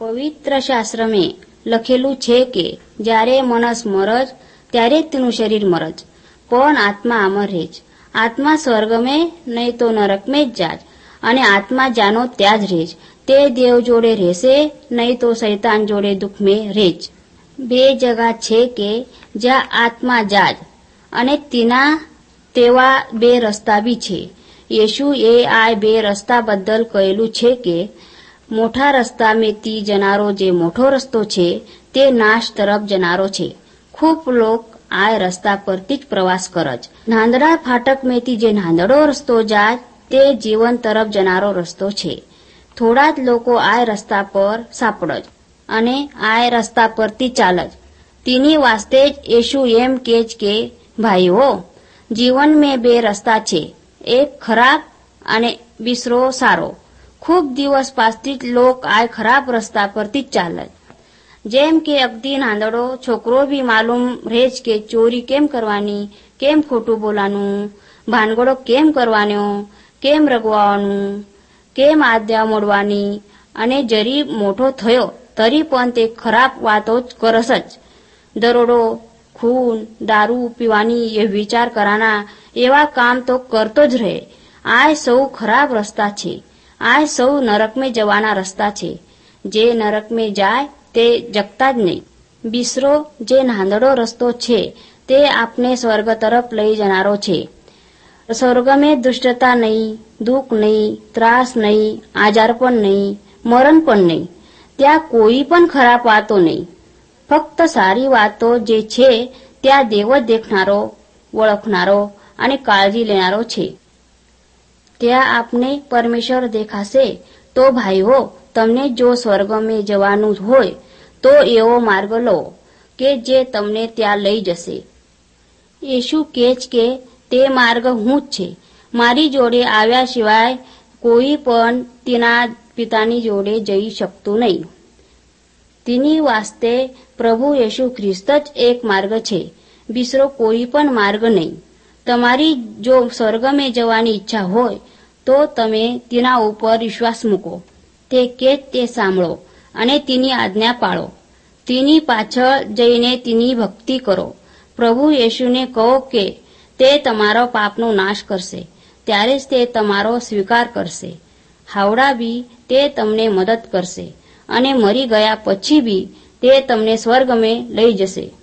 પવિત્ર શાસ્ત્રમાં લખેલું છે કે જ્યારે માણસ મરજ ત્યારે જ તેનું શરીર મરજ, પણ આત્મા અમર રહે જ. આત્મા સ્વર્ગમાં નહીં તો નરકમાં જ જાજ, અને આત્મા જાનો ત્યાં જ રહે જ. તે દેવ જોડે રહેશે નહીં તો શૈતાન જોડે દુઃખમાં રહે જ. બે જગા છે કે જ્યાં આત્મા જાજ, અને તેવા બે રસ્તા બી છે. યેશુએ આ બે રસ્તા બદલ કહેલું છે કે મોટા રસ્તામેથી જનારો જે મોટો રસ્તો છે તે નાશ તરફ જનારો છે. ખૂબ લોક આ રસ્તા પરથી જ પ્રવાસ કરજ. નાંદડા ફાટકમેથી જે નાંદડો રસ્તો જાય તે જીવન તરફ જનારો રસ્તો છે. થોડા જ લોકો આ રસ્તા પર સાપડજ અને આ રસ્તા પરથી ચાલજ. તેની વાસ્તે જ યેશુ એમ કહે કે ભાઈઓ, જીવનમાં બે રસ્તા છે, એક ખરાબ અને બીસરો સારો. ખૂબ દિવસ પાસથી જ લોક આ ખરાબ રસ્તા પરથી જ ચાલે. જેમ કે અગદી નાંદડો છોકરો બી માલુમ રહે જ કે ચોરી કેમ કરવાની, કેમ ખોટું બોલવાનું, ભાનગડો કેમ કરવાનો, કેમ રગવાનું, કેમ આજ્ઞા મોડવાની, અને જરી મોટો થયો તરી પણ તે ખરાબ વાતો જ કરસ જ. દરોડો, ખૂન, દારૂ પીવાની એ વિચાર કરાના એવા કામ તો કરતો જ રહે. આ સૌ ખરાબ રસ્તા છે. આ સૌ નરકમાં જવાના રસ્તા છે. જે નરકમાં જાય તે જગતા જ નહીં. બીસરો જે નાંદડો રસ્તો છે તે આપને સ્વર્ગ તરફ લઈ જનારો છે. સ્વર્ગમાં દુષ્ટતા નહીં, દુઃખ નહીં, ત્રાસ નહીં, આજાર પણ નહીં, મરણ પણ નહીં. ત્યાં કોઈ પણ ખરાબ વાતો નહીં. ફક્ત સારી વાતો જે છે ત્યાં દેવ જ દેખનારો, ઓળખનારો અને કાળજી લેનારો છે. ત્યાં આપને પરમેશ્વર દેખાશે. તો ભાઈઓ, તમને જો સ્વર્ગમાં જવાનું હોય તો એવો માર્ગ લો કે જે તમને ત્યાં લઈ જશે. યેશુ કહે છે કે તે માર્ગ હું જ છે. મારી જોડે આવ્યા સિવાય કોઈ પણ તેના પિતાની જોડે જઈ શકતું નહીં. તેની વાસ્તે પ્રભુ યેશુ ખ્રિસ્ત જ એક માર્ગ છે, બીસરો કોઈ પણ માર્ગ નહીં. તમારી જો સ્વર્ગમાં જવાની ઈચ્છા હોય તો તમે તેના ઉપર વિશ્વાસ મૂકો. તે કે તે સાંભળો અને તેની આજ્ઞા પાળો. તેની પાછળ જઈને તેની ભક્તિ કરો. પ્રભુ યેશુને કહો કે તે તમારો પાપનો નાશ કરશે, ત્યારે જ તે તમારો સ્વીકાર કરશે. હાવડા બી તે તમને મદદ કરશે અને મરી ગયા પછી બી તે તમને સ્વર્ગમાં લઈ જશે.